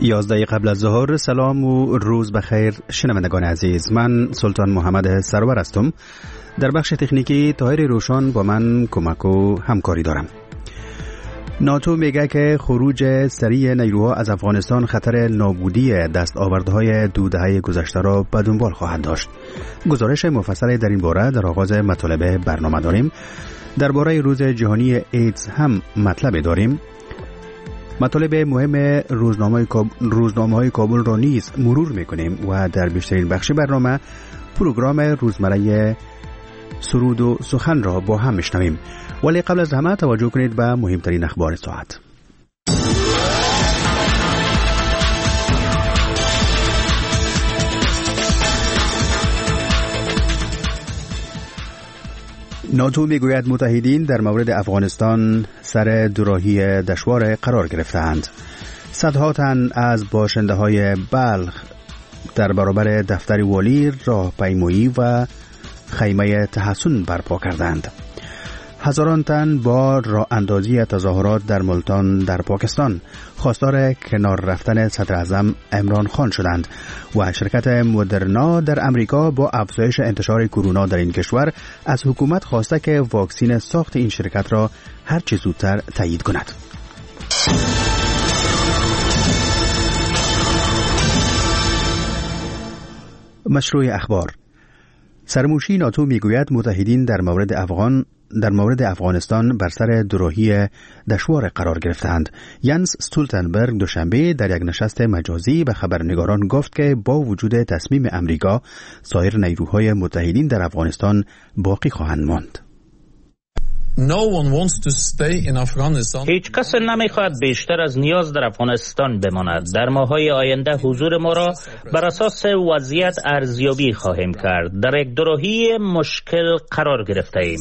11 قبل از ظهر. سلام و روز بخیر شنوندگان عزیز، من سلطان محمد سرور هستم. در بخش تکنیکی طاهر روشن با من کمک و همکاری دارم. ناتو میگه که خروج سریع نیروها از افغانستان خطر نابودی دستاوردهای دو دهه گذشته را به دنبال خواهد داشت. گزارش مفصلی در این باره در آغاز مطالب برنامه داریم. درباره روز جهانی ایدز هم مطلب داریم. مطالب مهم روزنامه‌های کابل را نیز مرور می‌کنیم و در بیشترین بخش برنامه پروگرام روزمره سرود و سخن را با هم میشنویم. ولی قبل از همه توجه کنید به مهمترین اخبار ساعت. ناتو میگوید متحدین در مورد افغانستان سر دوراهی دشوار قرار گرفتند. صدها تن از باشنده های بلخ در برابر دفتر والی راهپیمایی و خیمه تحسن برپا کردند. هزاران تن با راه اندازی تظاهرات در ملتان در پاکستان خواستار کنار رفتن صدر اعظم عمران خان شدند و شرکت مدرنا در امریکا با افزایش انتشار کرونا در این کشور از حکومت خواسته که واکسین ساخت این شرکت را هر چه زودتر تایید کند. مشروع اخبار. سرموشی ناتو میگوید متحدین در مورد افغانستان بر سر دوراهی دشوار قرار گرفتند. ینس استولتنبرگ دوشنبه در یک نشست مجازی به خبرنگاران گفت که با وجود تصمیم امریکا سایر نیروهای متحدین در افغانستان باقی خواهند ماند. هیچ کس نمیخواهد بیشتر از نیاز در افغانستان بماند. در ماه‌های آینده حضور ما را بر اساس وضعیت ارزیابی خواهیم کرد. در یک دوراهی مشکل قرار گرفته ایم.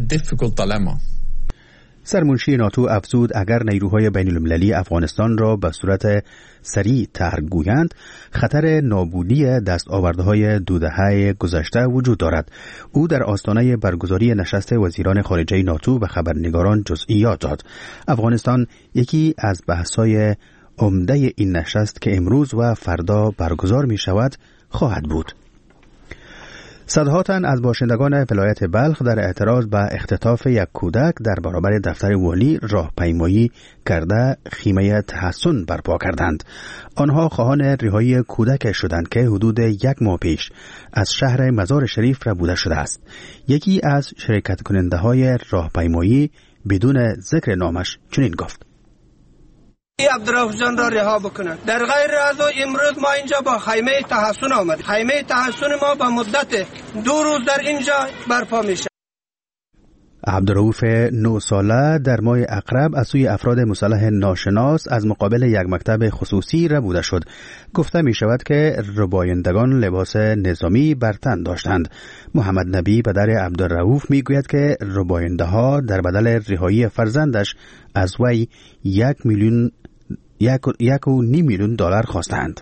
سرمنشی ناتو افزود اگر نیروهای بین المللی افغانستان را به صورت سریع ترک گویند، خطر نابودی دستاوردهای دو دهه گذشته وجود دارد. او در آستانه برگزاری نشست وزیران خارجه ناتو به خبرنگاران جزئیات داد. افغانستان یکی از بحث‌های عمده این نشست که امروز و فردا برگزار می شود خواهد بود. صدها تن از باشندگان ولایت بلخ در اعتراض به اختطاف یک کودک در برابر دفتر والی راهپیمایی کرده خیمه تحسن برپا کردند. آنها خواهان رهایی کودک شدند که حدود 1 ماه پیش از شهر مزار شریف ربوده شده است. یکی از شرکت کننده های راهپیمایی بدون ذکر نامش چنین گفت: عبدالرؤوف جان را رها بکنند. در غیر از امروز ما اینجا با خیمه تحسن آمد. خیمه تحسن ما با مدت 2 روز در اینجا برپا میشه. عبدالرؤوف 9 ساله در ماه اقرب از سوی افراد مسلح ناشناس از مقابل یک مکتب خصوصی ربوده شد. گفته می شود که ربایندگان لباس نظامی بر تن داشتند. محمد نبی پدر عبدالرؤوف می گوید که رباینده ها در بدل رهایی فرزندش از وی 1.5 میلیون دلار خواستند.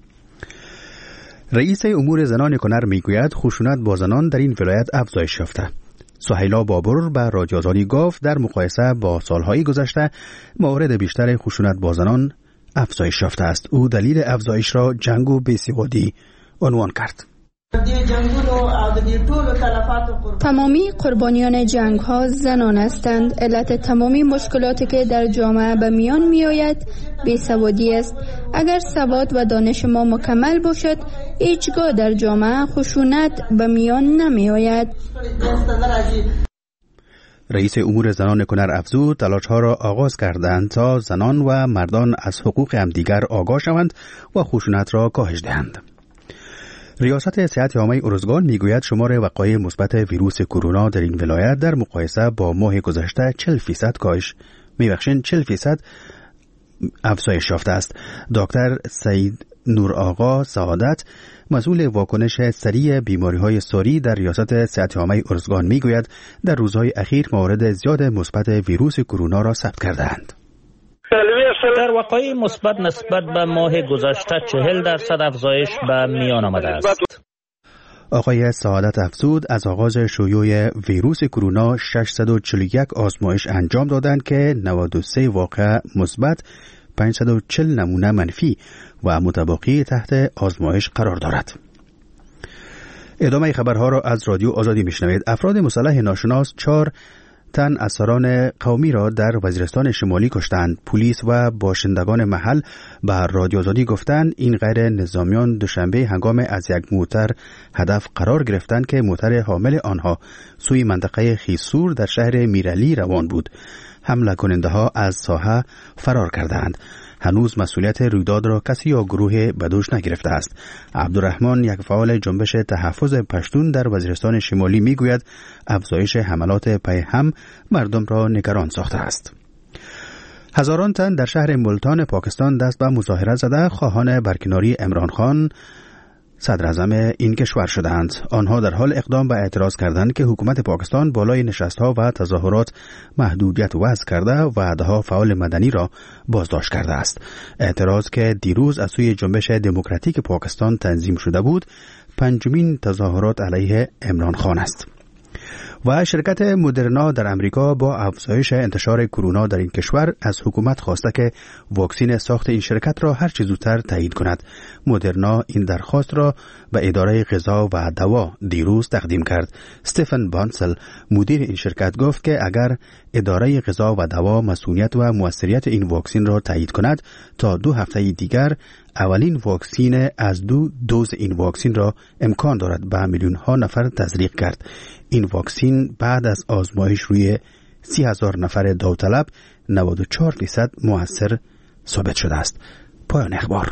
رئیس امور زنان کنر می گوید خشونت با زنان در این ولایت افزایش یافته. سهیلا بابر به رادیو آزادی گفت در مقایسه با سالهای گذشته مورد بیشتر خشونت با زنان افزایش یافته است. او دلیل افزایش را جنگ و بی‌سوادی عنوان کرد. تمامی قربانیان جنگ ها زنان هستند. علت تمامی مشکلاتی که در جامعه به میان می آید بی‌سوادی است. اگر سواد و دانش ما مکمل باشد هیچگاه در جامعه خشونت به میان نمی آید. رئیس امور زنان کنر افزود تلاش‌ها را آغاز کردند تا زنان و مردان از حقوق همدیگر آگاه شوند و خشونت را کاهش دهند. ریاست صحت عامه ارزگان میگوید شمار وقایع مثبت ویروس کرونا در این ولایت در مقایسه با ماه گذشته 40% افزایش یافته است. دکتر سعید نورآقا سعادت مسئول واکنش سریع بیماری‌های ساری در ریاست صحت عامه ارزگان میگوید در روزهای اخیر موارد زیاد مثبت ویروس کرونا را ثبت کرده‌اند. در وقایع مثبت نسبت به ماه گذشته 40% افزایش به میان آمده است. آقای سعادت افزود از آغاز شیوع ویروس کرونا 641 آزمایش انجام دادند که 93 واقعه مثبت 540 نمونه منفی و متباقی تحت آزمایش قرار دارد. ادامه خبرها را از رادیو آزادی میشنوید. افراد مسلح ناشناس 4 تن از سران قومی را در وزیرستان شمالی کشتند. پلیس و باشندگان محل به رادیو آزادی گفتند این غیر نظامیان دوشنبه هنگام از یک موتر هدف قرار گرفتند که موتر حامل آنها سوی منطقه خیسور در شهر میرعلی روان بود. حمله کننده ها از ساحه فرار کردند. هنوز مسئولیت رویداد را کسی یا گروه به دوش نگرفته است. عبدالرحمن، یک فعال جنبش تحفظ پشتون در وزیرستان شمالی، میگوید افزایش حملات پی هم مردم را نگران ساخته است. هزاران تن در شهر ملتان پاکستان دست به مظاهره زده خواهان برکناری عمران خان صدر اعظم این کشور شدند. آنها در حال اقدام به اعتراض کردند که حکومت پاکستان بالای نشست‌ها و تظاهرات محدودیت وضع کرده و ده‌ها فعال مدنی را بازداشت کرده است. اعتراض که دیروز از سوی جنبش دموکراتیک پاکستان تنظیم شده بود، پنجمین تظاهرات علیه عمران خان است. و شرکت مدرنا در امریکا با افزایش انتشار کرونا در این کشور از حکومت خواسته که واکسن ساخت این شرکت را هر چه زودتر تایید کند. مدرنا این درخواست را به اداره غذا و دوا دیروز تقدیم کرد. استفن بانسل، مدیر این شرکت، گفت که اگر اداره غذا و دوا مسئولیت و موثریت این واکسن را تایید کند، تا 2 هفته دیگر اولین واکسن از 2 دوز این واکسن را امکان دارد به میلیون ها نفر تزریق کرد. این واکسن بعد از آزمایش روی 30,000 نفر داوطلب 94% مؤثر ثابت شده است. پایان اخبار.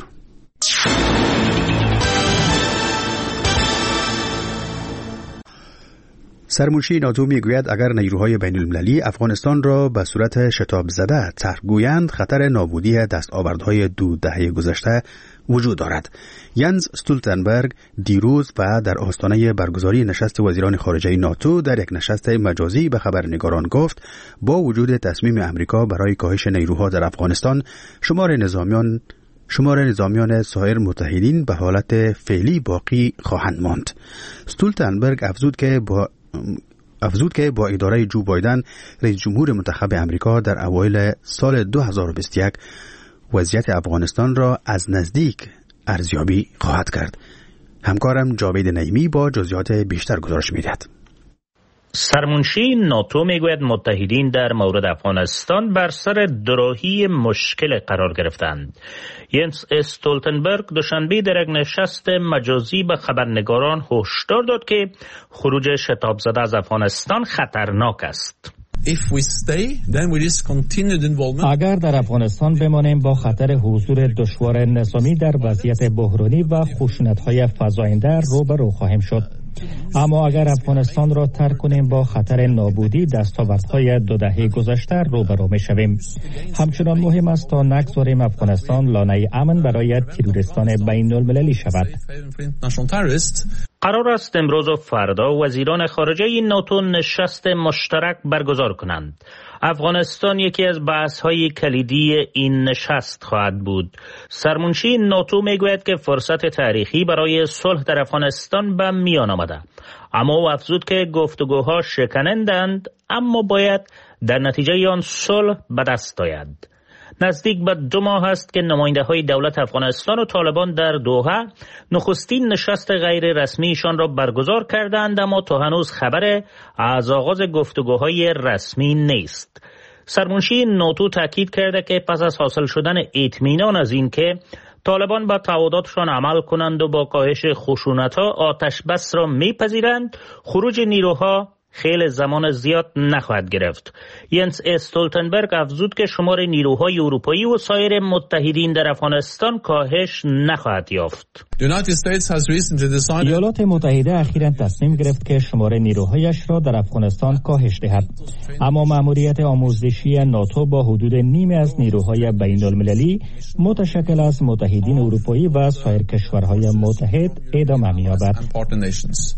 سرمنشی ناتو میگوید اگر نیروهای بین المللی افغانستان را به صورت شتاب زده طرح گویند، خطر نابودی دستاوردهای 2 دهه گذشته وجود دارد. ینز استولتنبرگ دیروز و در آستانه برگزاری نشست وزیران خارجه ناتو در یک نشست مجازی به خبرنگاران گفت با وجود تصمیم امریکا برای کاهش نیروها در افغانستان، شمار نظامیان سایر متحدین به حالت فعلی باقی خواهند ماند. استولتنبرگ افزود که با اداره جو بایدن رئیس جمهور منتخب امریکا در اوایل سال 2021 وضعیت افغانستان را از نزدیک ارزیابی خواهد کرد. همکارم جاوید نعیمی با جزئیات بیشتر گزارش می‌دهد. سرمنشی ناتو میگوید متحدین در مورد افغانستان بر سر دوراهی مشکل قرار گرفتند. ینس استولتنبرگ دوشنبه در یک نشست مجازی به خبرنگاران هشدار داد که خروج شتاب زده از افغانستان خطرناک است. اگر در افغانستان بمانیم با خطر حضور دشوار نظامی در وضعیت بحرانی و خشونت‌های فزاینده روبرو خواهیم شد. اما اگر افغانستان را ترک کنیم با خطر نابودی دستاوردهای 2 دهه گذشته روبرو می‌شویم. همچنان مهم است تا نگذاریم افغانستان لانه امن برای تروریستان بین‌المللی شود. قرار است امروز و فردا وزیران خارجه ناتو نشست مشترک برگزار کنند. افغانستان یکی از بحث‌های کلیدی این نشست خواهد بود. سرمنشی ناتو میگوید که فرصت تاریخی برای صلح در افغانستان به میان آمده، اما او افزود که گفتگوها شکنندند، اما باید در نتیجه آن صلح به دست آید. نزدیک به 2 ماه است که نماینده‌های دولت افغانستان و طالبان در دوحه نخستین نشست غیر رسمیشان را برگزار کردند، اما تا هنوز خبر از آغاز گفتگوهای رسمی نیست. سرمنشی ناتو تاکید کرده که پس از حاصل شدن اطمینان از این که طالبان با تعهداتشان عمل کنند و با کاهش خشونت‌ها آتش بس را می‌پذیرند، خروج نیروها خیلی زمان زیاد نخواهد گرفت. ینس استولتنبرگ افزود که شمار نیروهای اروپایی و سایر متحدین در افغانستان کاهش نخواهد یافت. ایالات متحده اخیراً تصمیم گرفت که شمار نیروهایش را در افغانستان کاهش دهد، اما مأموریت آموزشی ناتو با حدود نیمی از نیروهای بین‌المللی متشکل از متحدین اروپایی و سایر کشورهای متحد ادامه می‌یابد.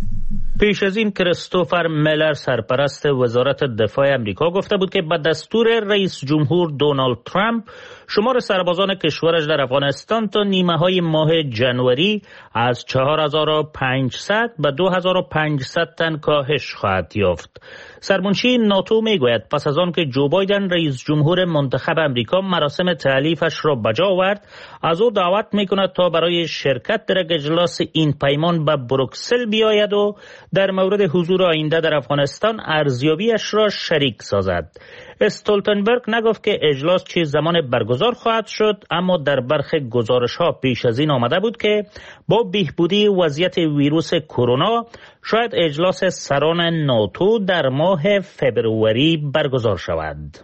پیش از این کریستوفر میلر سرپرست وزارت دفاع امریکا گفته بود که به دستور رئیس جمهور دونالد ترامپ شمار سربازان کشورش در افغانستان تا نیمه های ماه جنوری از 4500 به 2500 تن کاهش خواهد یافت. سرمنشی ناتو میگوید پس از آن که جو بایدن رئیس جمهور منتخب امریکا مراسم تألیفش را بجا آورد، از او دعوت میکند تا برای شرکت در اجلاس این پیمان به بروکسل بیاید و در مورد حضور آینده در افغانستان ارزیابیش را شریک سازد. استولتنبرگ نگفت که اجلاس چه زمان برگزار خواهد شد، اما در برخی گزارش‌ها پیش از این آمده بود که با بهبودی وضعیت ویروس کرونا شاید اجلاس سران ناتو در ماه فبروری برگزار شود.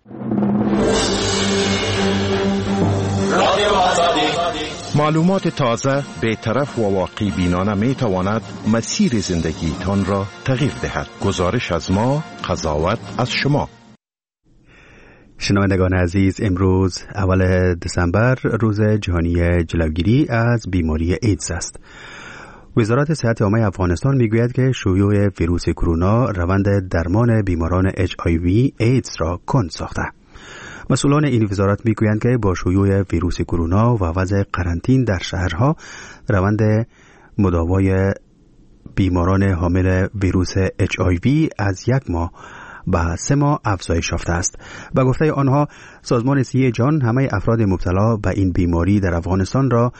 معلومات تازه، بی‌طرف و واقع بینانه می تواند مسیر زندگیتان را تغییر دهد. گزارش از ما، قضاوت از شما. شنوندگان عزیز، امروز اول دسامبر روز جهانی جلوگیری از بیماری ایدز است. وزارت صحت عامه افغانستان میگوید که شیوع ویروس کرونا روند درمان بیماران HIV ایدز را کند ساخته. مسئولان این وزارت میگویند که با شیوع ویروس کرونا و وضع قرنطین در شهرها روند مداوای بیماران حامل ویروس HIV از 1 ماه به 3 ماه افزایش یافته است. به گفته آنها سازمان صحت جهان همه افراد مبتلا به این بیماری در افغانستان را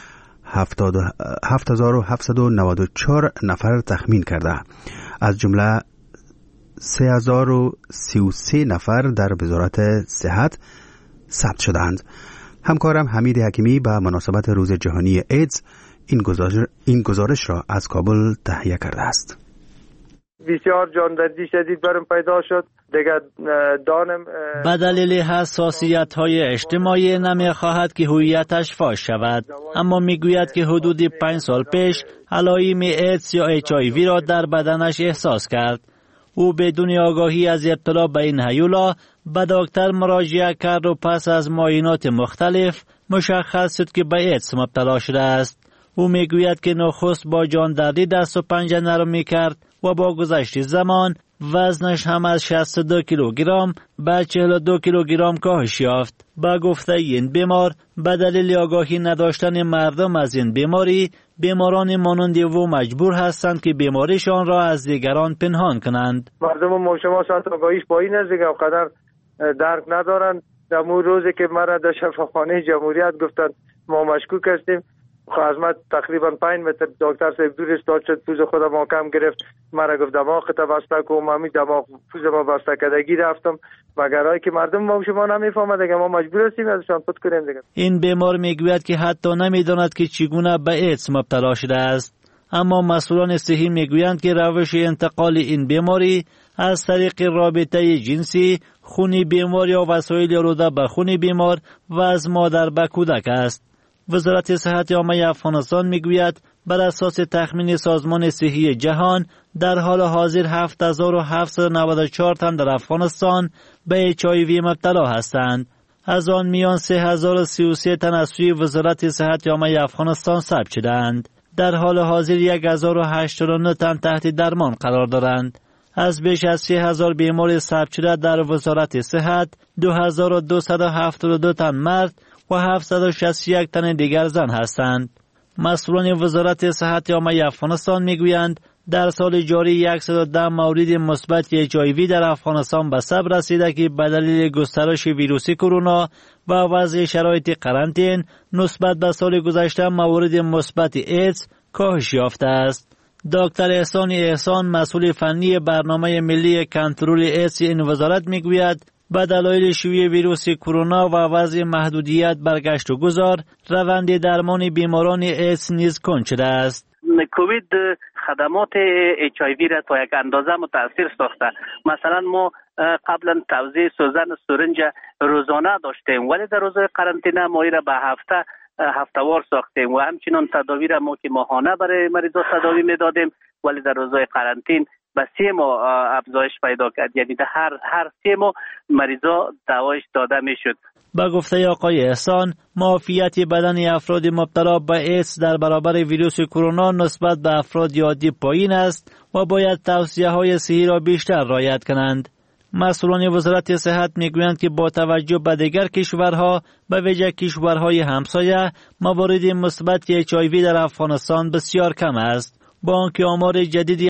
7794 نفر تخمین کرده، از جمله 3033 نفر در وزارت صحت ثبت شدند. همکارم حمید حکیمی به مناسبت روز جهانی ایدز این گزارش را از کابل تهیه کرده است. بسیار جاندردی شدید برم پیدا شد دیگه. دانم به دلیل حساسیت‌های اجتماعی نمی‌خواهد که هویتش فاش شود، اما میگوید که حدود 5 سال پیش علائم ایدز یا HIV را در بدنش احساس کرد. او بدون آگاهی از ابتلا به این هیولا به دکتر مراجعه کرد و پس از معاینات مختلف مشخص شد که به ایدز مبتلا شده است. او میگوید که نخست با جاندردی دست و پنجه نرم می‌کرد و با گذشت زمان وزنش هم از 62 کیلوگرم به 42 کیلوگرم کاهش یافت. با گفته این بیمار به دلیل آگاهی نداشتن مردم از این بیماری، بیماران مانند او مجبور هستند که بیماریشان را از دیگران پنهان کنند. مردم ما شما ساعت آگاهیش پایین است دیگه، قدر درک ندارن. در اون روزی که مرا در شفاخانه جمهوریت گفتن ما مشکوک هستیم، خدمت تقریبا 5 متر دکتر صاحب دور استاد شد، پوز خودم محکم گرفت، مرا گفت دماغت بسته کو، من دماغ پوز ما بسته کردگی رفتم، مگر که مردم ما شما نمیفهمند دیگه، ما مجبور هستیم ازشان پت کنیم دیگه. این بیمار میگوید که حتی نمیداند که چگونه به ایدز مبتلا شده است، اما مسئولان صحی میگویند که روش انتقال این بیماری از طریق رابطه جنسی، خون بیمار یا وسایل آلوده به خون بیمار و از مادر به کودک است. وزارت صحت عامه افغانستان میگوید بر اساس تخمین سازمان صحی جهان در حال حاضر 7794 تن در افغانستان به HIV مبتلا هستند. از آن میان 3033 تن از سوی وزارت صحت عامه افغانستان ثبت شدند. در حال حاضر 1089 تن تحت درمان قرار دارند. از بیش از 3000 بیمار ثبت شده در وزارت صحت 2272 تن مرد و 761 تن دیگر زن هستند. مسئولان وزارت صحت عامه افغانستان میگویند در سال جاری 110 مورد مثبت HIV در افغانستان به ثبت رسیده که به دلیل گسترش ویروس کرونا و وضع شرایط قرنطین نسبت به سال گذشته مورد مثبت ایدز کاهش یافته است. دکتر احسان مسئول فنی برنامه ملی کنترل ایدز این وزارت میگوید به دلایل شیوع ویروس کرونا و وضع محدودیت برگشت و گذار روند درمان بیماران ایدز نیز کند شده است. کووید خدمات HIV را تا یک اندازه متاثر ساخته. مثلا ما قبلا توزیع سوزن سرنج روزانه داشتیم، ولی در روزهای قرنطینه ما را به هفتهوار ساختیم و همچنین تداوی را ما که ماهانه برای مریضا تداوی میدادیم، ولی در روزهای قرنطین به 3 ماه افزایش پیدا کرد، یعنی در هر 3 ماه مریضا دوایش داده میشد. با گفته آقای احسان، معافیت بدن افراد مبتلا به ایدز در برابر ویروس کرونا نسبت به افراد عادی پایین است و باید توصیه‌های صحی را بیشتر رعایت کنند. مسئولان وزارت صحت میگویند که با توجه به دیگر کشورها به ویژه کشورهای همسایه موارد مثبت HIV در افغانستان بسیار کم است، با آنکه آمار جدیدی